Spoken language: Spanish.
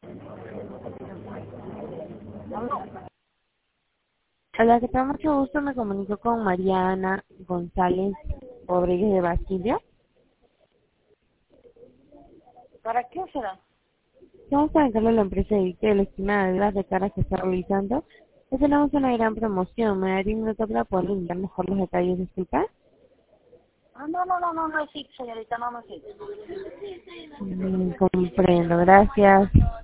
Hola, que tal? Mucho gusto. Me comunico con Mariana González Rodríguez de Basilio. ¿Para qué será? Vamos a encargarle a la empresa de la estima de las recargas que está realizando. Pues tenemos una gran promoción. Me daría un minuto para poder indicar mejor los detalles, disculpa. Ah, no existe, señorita, no existe. Comprendo, gracias.